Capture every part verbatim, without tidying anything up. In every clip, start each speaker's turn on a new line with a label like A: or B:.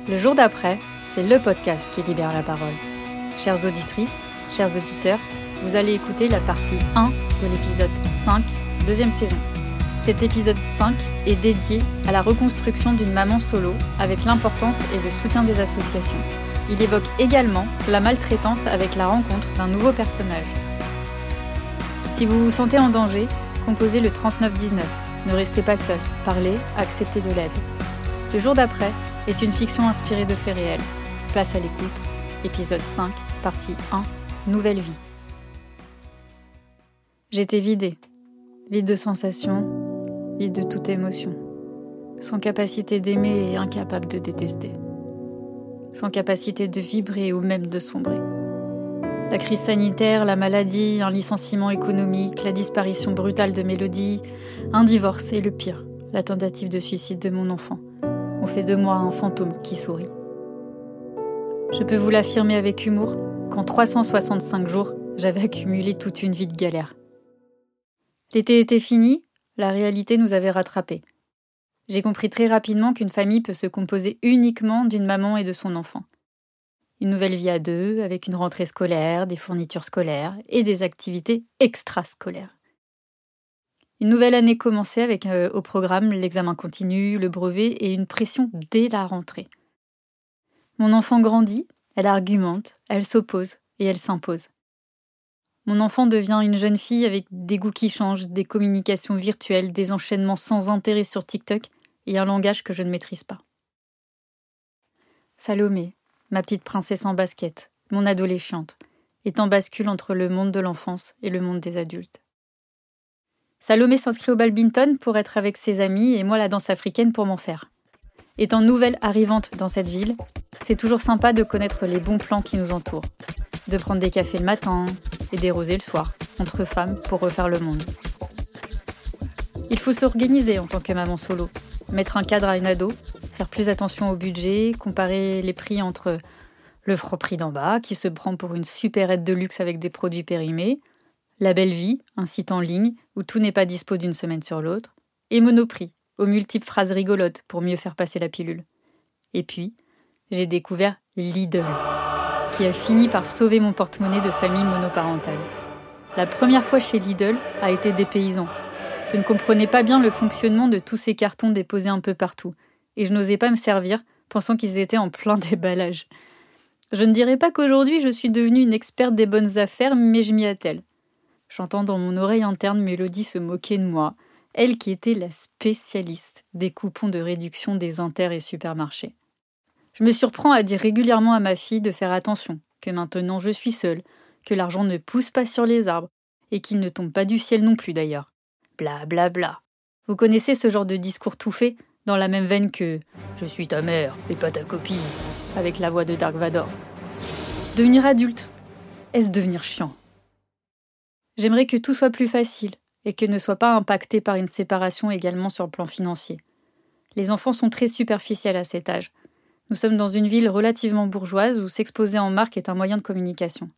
A: Le jour d'après, c'est le podcast qui libère la parole. Chères auditrices, chers auditeurs, vous allez écouter la partie un de l'épisode cinq, deuxième saison. Cet épisode cinq est dédié à la reconstruction d'une maman solo avec l'importance et le soutien des associations. Il évoque également la maltraitance avec la rencontre d'un nouveau personnage. Si vous vous sentez en danger, composez le trente-neuf dix-neuf. Ne restez pas seul, parlez, acceptez de l'aide. Le jour d'après est une fiction inspirée de faits réels. Place à l'écoute, épisode cinq, partie un, nouvelle vie. J'étais vidée, vide de sensations, vide de toute émotion, sans capacité d'aimer et incapable de détester, sans capacité de vibrer ou même de sombrer. La crise sanitaire, la maladie, un licenciement économique, la disparition brutale de Mélodie, un divorce et le pire, la tentative de suicide de mon enfant, ont fait de moi un fantôme qui sourit. Je peux vous l'affirmer avec humour qu'en trois cent soixante-cinq jours, j'avais accumulé toute une vie de galère. L'été était fini, la réalité nous avait rattrapés. J'ai compris très rapidement qu'une famille peut se composer uniquement d'une maman et de son enfant. Une nouvelle vie à deux, avec une rentrée scolaire, des fournitures scolaires et des activités extrascolaires. Une nouvelle année commençait avec euh, au programme l'examen continu, le brevet et une pression dès la rentrée. Mon enfant grandit, elle argumente, elle s'oppose et elle s'impose. Mon enfant devient une jeune fille avec des goûts qui changent, des communications virtuelles, des enchaînements sans intérêt sur TikTok et un langage que je ne maîtrise pas. Salomé, ma petite princesse en basket, mon adolescente, est en bascule entre le monde de l'enfance et le monde des adultes. Salomé s'inscrit au badminton pour être avec ses amis et moi la danse africaine pour m'en faire. Étant nouvelle arrivante dans cette ville, c'est toujours sympa de connaître les bons plans qui nous entourent, de prendre des cafés le matin et des rosés le soir, entre femmes pour refaire le monde. Il faut s'organiser en tant que maman solo, mettre un cadre à une ado, faire plus attention au budget, comparer les prix entre le Franprix d'en bas, qui se prend pour une supérette de luxe avec des produits périmés, La Belle Vie, un site en ligne où tout n'est pas dispo d'une semaine sur l'autre, et Monoprix, aux multiples phrases rigolotes pour mieux faire passer la pilule. Et puis, j'ai découvert Lidl, qui a fini par sauver mon porte-monnaie de famille monoparentale. La première fois chez Lidl a été dépaysant. Je ne comprenais pas bien le fonctionnement de tous ces cartons déposés un peu partout, et je n'osais pas me servir, pensant qu'ils étaient en plein déballage. Je ne dirais pas qu'aujourd'hui je suis devenue une experte des bonnes affaires, mais je m'y attelle. J'entends dans mon oreille interne Mélodie se moquer de moi, elle qui était la spécialiste des coupons de réduction des inter et supermarchés. Je me surprends à dire régulièrement à ma fille de faire attention, que maintenant je suis seule, que l'argent ne pousse pas sur les arbres, et qu'il ne tombe pas du ciel non plus d'ailleurs. Bla bla bla. Vous connaissez ce genre de discours tout fait, dans la même veine que « Je suis ta mère et pas ta copine » avec la voix de Dark Vador. Devenir adulte, est-ce devenir chiant ? J'aimerais que tout soit plus facile et que ne soit pas impacté par une séparation également sur le plan financier. Les enfants sont très superficiels à cet âge. Nous sommes dans une ville relativement bourgeoise où s'exposer en marque est un moyen de communication.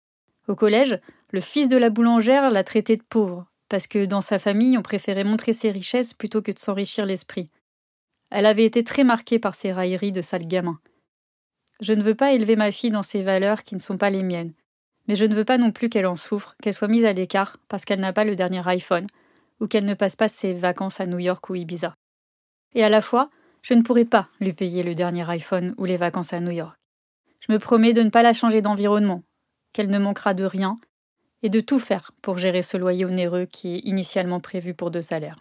A: Au collège, le fils de la boulangère l'a traité de pauvre, parce que dans sa famille, on préférait montrer ses richesses plutôt que de s'enrichir l'esprit. Elle avait été très marquée par ses railleries de sale gamin. Je ne veux pas élever ma fille dans ses valeurs qui ne sont pas les miennes, mais je ne veux pas non plus qu'elle en souffre, qu'elle soit mise à l'écart parce qu'elle n'a pas le dernier iPhone, ou qu'elle ne passe pas ses vacances à New York ou Ibiza. Et à la fois, je ne pourrai pas lui payer le dernier iPhone ou les vacances à New York. Je me promets de ne pas la changer d'environnement, qu'elle ne manquera de rien, et de tout faire pour gérer ce loyer onéreux qui est initialement prévu pour deux salaires.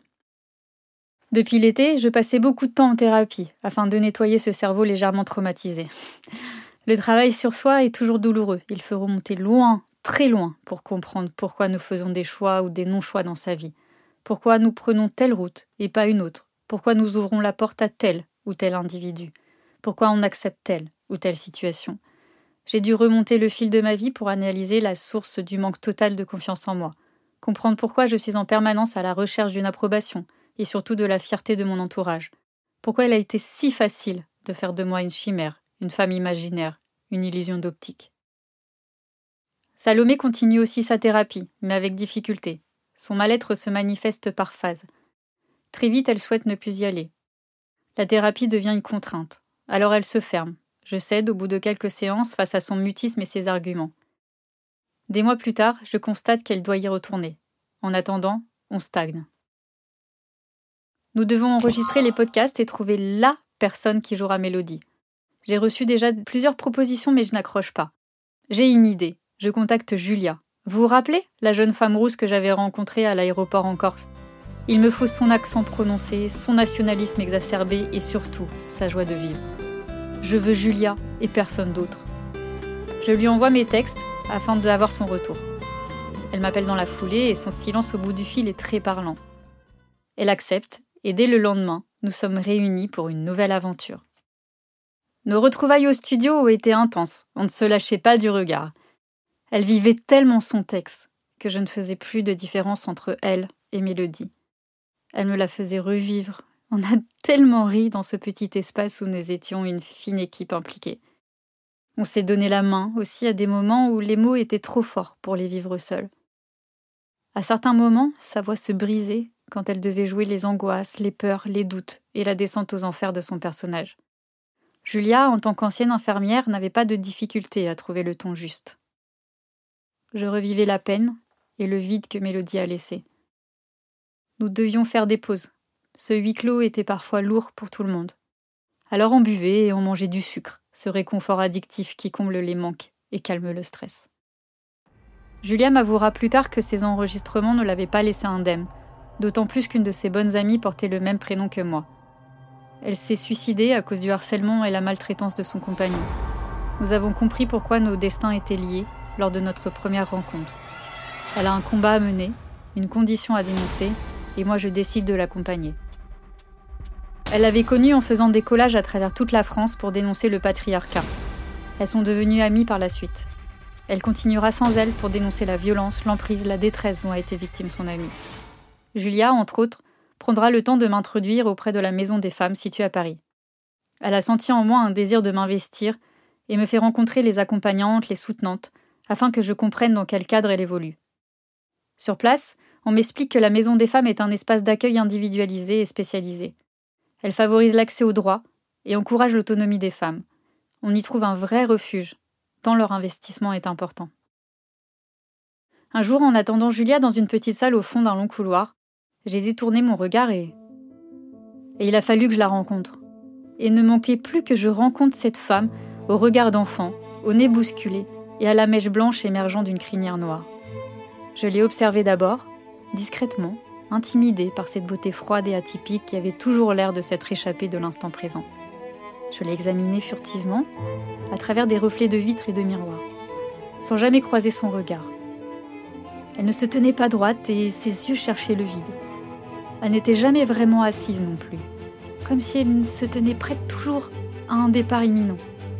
A: Depuis l'été, je passais beaucoup de temps en thérapie, afin de nettoyer ce cerveau légèrement traumatisé. Le travail sur soi est toujours douloureux, il faut remonter loin, très loin, pour comprendre pourquoi nous faisons des choix ou des non-choix dans sa vie, pourquoi nous prenons telle route et pas une autre, pourquoi nous ouvrons la porte à tel ou tel individu, pourquoi on accepte telle ou telle situation. J'ai dû remonter le fil de ma vie pour analyser la source du manque total de confiance en moi, comprendre pourquoi je suis en permanence à la recherche d'une approbation et surtout de la fierté de mon entourage, pourquoi il a été si facile de faire de moi une chimère, une femme imaginaire, une illusion d'optique. Salomé continue aussi sa thérapie, mais avec difficulté. Son mal-être se manifeste par phases. Très vite, elle souhaite ne plus y aller. La thérapie devient une contrainte. Alors elle se ferme. Je cède au bout de quelques séances face à son mutisme et ses arguments. Des mois plus tard, je constate qu'elle doit y retourner. En attendant, on stagne. Nous devons enregistrer les podcasts et trouver LA personne qui jouera Mélodie. J'ai reçu déjà plusieurs propositions mais je n'accroche pas. J'ai une idée. Je contacte Julia. Vous vous rappelez, la jeune femme rousse que j'avais rencontrée à l'aéroport en Corse ? Il me faut son accent prononcé, son nationalisme exacerbé et surtout sa joie de vivre. Je veux Julia et personne d'autre. Je lui envoie mes textes afin d'avoir son retour. Elle m'appelle dans la foulée et son silence au bout du fil est très parlant. Elle accepte et dès le lendemain, nous sommes réunis pour une nouvelle aventure. Nos retrouvailles au studio ont été intenses, on ne se lâchait pas du regard. Elle vivait tellement son texte que je ne faisais plus de différence entre elle et Mélodie. Elle me la faisait revivre. On a tellement ri dans ce petit espace où nous étions une fine équipe impliquée. On s'est donné la main aussi à des moments où les mots étaient trop forts pour les vivre seuls. À certains moments, sa voix se brisait quand elle devait jouer les angoisses, les peurs, les doutes et la descente aux enfers de son personnage. Julia, en tant qu'ancienne infirmière, n'avait pas de difficulté à trouver le ton juste. Je revivais la peine et le vide que Mélodie a laissé. Nous devions faire des pauses. Ce huis clos était parfois lourd pour tout le monde. Alors on buvait et on mangeait du sucre, ce réconfort addictif qui comble les manques et calme le stress. Julia m'avouera plus tard que ces enregistrements ne l'avaient pas laissée indemne, d'autant plus qu'une de ses bonnes amies portait le même prénom que moi. Elle s'est suicidée à cause du harcèlement et la maltraitance de son compagnon. Nous avons compris pourquoi nos destins étaient liés lors de notre première rencontre. Elle a un combat à mener, une condition à dénoncer, et moi je décide de l'accompagner. Elle l'avait connue en faisant des collages à travers toute la France pour dénoncer le patriarcat. Elles sont devenues amies par la suite. Elle continuera sans elle pour dénoncer la violence, l'emprise, la détresse dont a été victime son amie. Julia, entre autres, prendra le temps de m'introduire auprès de la Maison des Femmes située à Paris. Elle a senti en moi un désir de m'investir et me fait rencontrer les accompagnantes, les soutenantes, afin que je comprenne dans quel cadre elle évolue. Sur place, on m'explique que la Maison des Femmes est un espace d'accueil individualisé et spécialisé. Elle favorise l'accès aux droits et encourage l'autonomie des femmes. On y trouve un vrai refuge, tant leur investissement est important. Un jour, en attendant Julia dans une petite salle au fond d'un long couloir, j'ai détourné mon regard et... Et il a fallu que je la rencontre. Et il ne manquait plus que je rencontre cette femme au regard d'enfant, au nez bousculé et à la mèche blanche émergeant d'une crinière noire. Je l'ai observée d'abord, discrètement, intimidée par cette beauté froide et atypique qui avait toujours l'air de s'être échappée de l'instant présent. Je l'ai examinée furtivement, à travers des reflets de vitres et de miroirs, sans jamais croiser son regard. Elle ne se tenait pas droite et ses yeux cherchaient le vide. Elle n'était jamais vraiment assise non plus, comme si elle se tenait prête toujours à un départ imminent.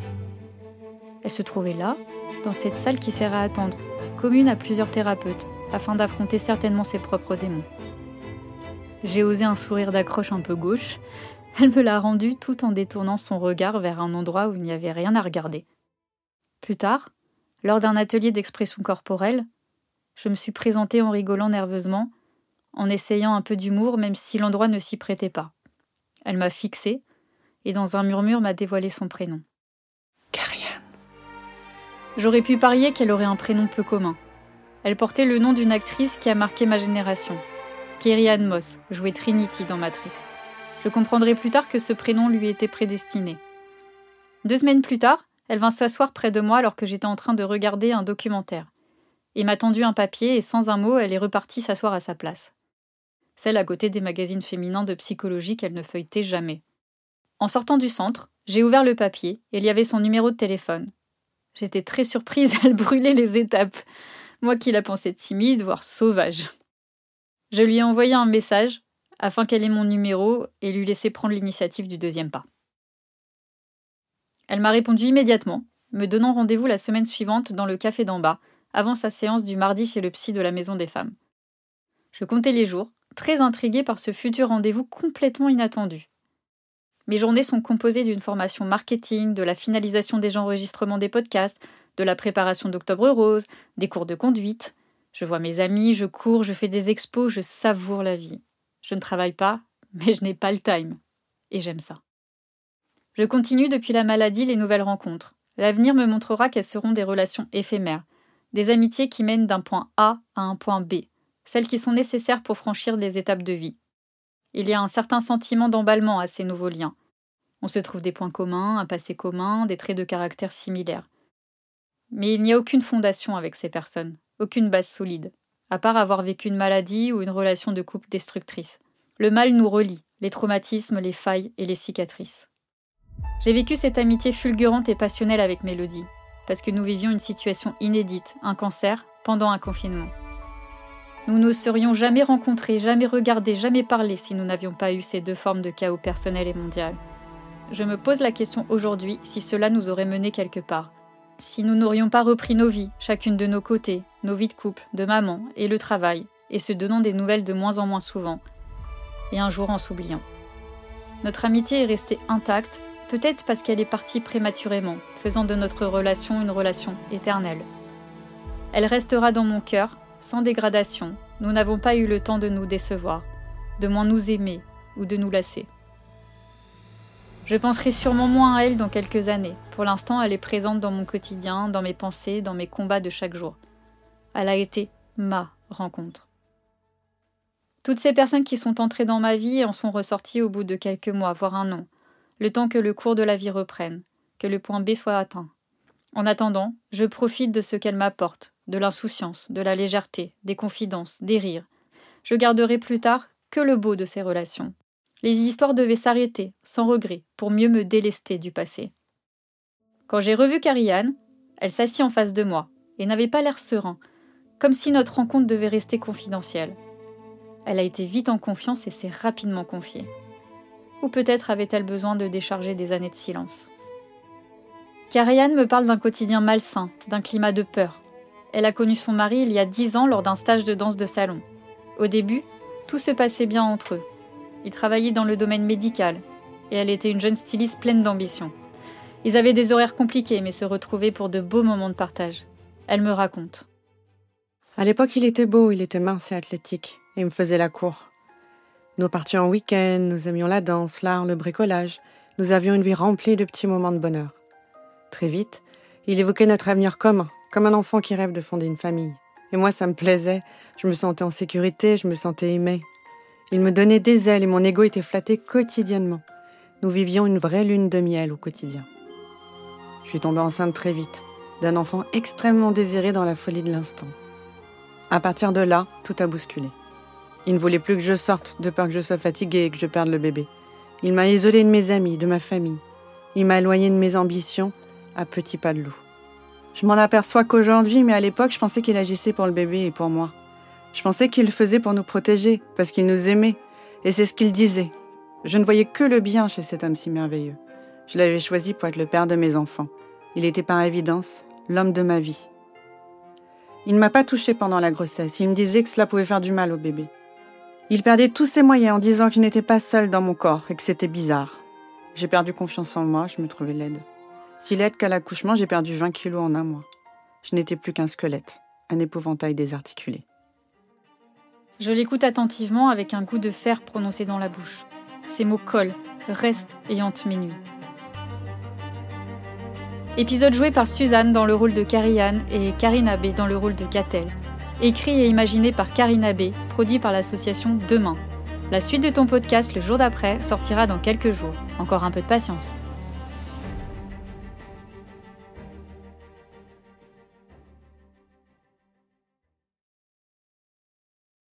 A: Elle se trouvait là, dans cette salle qui sert à attendre, commune à plusieurs thérapeutes, afin d'affronter certainement ses propres démons. J'ai osé un sourire d'accroche un peu gauche. Elle me l'a rendu tout en détournant son regard vers un endroit où il n'y avait rien à regarder. Plus tard, lors d'un atelier d'expression corporelle, je me suis présentée en rigolant nerveusement, en essayant un peu d'humour même si l'endroit ne s'y prêtait pas. Elle m'a fixée et dans un murmure m'a dévoilé son prénom. Kerianne. J'aurais pu parier qu'elle aurait un prénom peu commun. Elle portait le nom d'une actrice qui a marqué ma génération. Kerianne Moss jouait Trinity dans Matrix. Je comprendrai plus tard que ce prénom lui était prédestiné. Deux semaines plus tard, elle vint s'asseoir près de moi alors que j'étais en train de regarder un documentaire. Il m'a tendu un papier et sans un mot, elle est repartie s'asseoir à sa place. Celle à côté des magazines féminins de psychologie qu'elle ne feuilletait jamais. En sortant du centre, j'ai ouvert le papier et il y avait son numéro de téléphone. J'étais très surprise, elle brûlait les étapes. Moi qui la pensais timide, voire sauvage. Je lui ai envoyé un message afin qu'elle ait mon numéro et lui laisser prendre l'initiative du deuxième pas. Elle m'a répondu immédiatement, me donnant rendez-vous la semaine suivante dans le café d'en bas, avant sa séance du mardi chez le psy de la Maison des Femmes. Je comptais les jours, très intriguée par ce futur rendez-vous complètement inattendu. Mes journées sont composées d'une formation marketing, de la finalisation des enregistrements des podcasts, de la préparation d'Octobre Rose, des cours de conduite. Je vois mes amis, je cours, je fais des expos, je savoure la vie. Je ne travaille pas, mais je n'ai pas le time. Et j'aime ça. Je continue depuis la maladie les nouvelles rencontres. L'avenir me montrera qu'elles seront des relations éphémères, des amitiés qui mènent d'un point A à un point B, celles qui sont nécessaires pour franchir les étapes de vie. Il y a un certain sentiment d'emballement à ces nouveaux liens. On se trouve des points communs, un passé commun, des traits de caractère similaires. Mais il n'y a aucune fondation avec ces personnes, aucune base solide, à part avoir vécu une maladie ou une relation de couple destructrice. Le mal nous relie, les traumatismes, les failles et les cicatrices. J'ai vécu cette amitié fulgurante et passionnelle avec Mélodie, parce que nous vivions une situation inédite, un cancer, pendant un confinement. Nous ne serions jamais rencontrés, jamais regardés, jamais parlé si nous n'avions pas eu ces deux formes de chaos personnel et mondial. Je me pose la question aujourd'hui si cela nous aurait menés quelque part. Si nous n'aurions pas repris nos vies, chacune de nos côtés, nos vies de couple, de maman, et le travail, et se donnant des nouvelles de moins en moins souvent, et un jour en s'oubliant. Notre amitié est restée intacte, peut-être parce qu'elle est partie prématurément, faisant de notre relation une relation éternelle. Elle restera dans mon cœur, sans dégradation. Nous n'avons pas eu le temps de nous décevoir, de moins nous aimer ou de nous lasser. Je penserai sûrement moins à elle dans quelques années. Pour l'instant, elle est présente dans mon quotidien, dans mes pensées, dans mes combats de chaque jour. Elle a été ma rencontre. Toutes ces personnes qui sont entrées dans ma vie en sont ressorties au bout de quelques mois, voire un an, le temps que le cours de la vie reprenne, que le point B soit atteint. En attendant, je profite de ce qu'elle m'apporte, de l'insouciance, de la légèreté, des confidences, des rires. Je garderai plus tard que le beau de ces relations. Les histoires devaient s'arrêter, sans regret, pour mieux me délester du passé. Quand j'ai revu Karianne, elle s'assit en face de moi, et n'avait pas l'air serein, comme si notre rencontre devait rester confidentielle. Elle a été vite en confiance et s'est rapidement confiée. Ou peut-être avait-elle besoin de décharger des années de silence. Karianne me parle d'un quotidien malsain, d'un climat de peur. Elle a connu son mari il y a dix ans lors d'un stage de danse de salon. Au début, tout se passait bien entre eux. Ils travaillaient dans le domaine médical, et elle était une jeune styliste pleine d'ambition. Ils avaient des horaires compliqués, mais se retrouvaient pour de beaux moments de partage. Elle me raconte.
B: À l'époque, il était beau, il était mince et athlétique, et il me faisait la cour. Nous partions en week-end, nous aimions la danse, l'art, le bricolage. Nous avions une vie remplie de petits moments de bonheur. Très vite, il évoquait notre avenir commun, comme un enfant qui rêve de fonder une famille. Et moi, ça me plaisait, je me sentais en sécurité, je me sentais aimée. Il me donnait des ailes et mon ego était flatté quotidiennement. Nous vivions une vraie lune de miel au quotidien. Je suis tombée enceinte très vite, d'un enfant extrêmement désiré dans la folie de l'instant. À partir de là, tout a bousculé. Il ne voulait plus que je sorte, de peur que je sois fatiguée et que je perde le bébé. Il m'a isolée de mes amis, de ma famille. Il m'a éloignée de mes ambitions, à petits pas de loup. Je m'en aperçois qu'aujourd'hui, mais à l'époque, je pensais qu'il agissait pour le bébé et pour moi. Je pensais qu'il le faisait pour nous protéger, parce qu'il nous aimait. Et c'est ce qu'il disait. Je ne voyais que le bien chez cet homme si merveilleux. Je l'avais choisi pour être le père de mes enfants. Il était par évidence l'homme de ma vie. Il ne m'a pas touchée pendant la grossesse. Il me disait que cela pouvait faire du mal au bébé. Il perdait tous ses moyens en disant que je n'étais pas seule dans mon corps et que c'était bizarre. J'ai perdu confiance en moi, je me trouvais laide. Si laide qu'à l'accouchement, j'ai perdu vingt kilos en un mois. Je n'étais plus qu'un squelette, un épouvantail désarticulé.
A: Je l'écoute attentivement avec un goût de fer prononcé dans la bouche. Ces mots collent, restent et hantent mes nuits. Épisode joué par Suzanne dans le rôle de Karianne et Karine Abbé dans le rôle de Catel. Écrit et imaginé par Karine Abbé, produit par l'association Demain. La suite de ton podcast le jour d'après sortira dans quelques jours. Encore un peu de patience.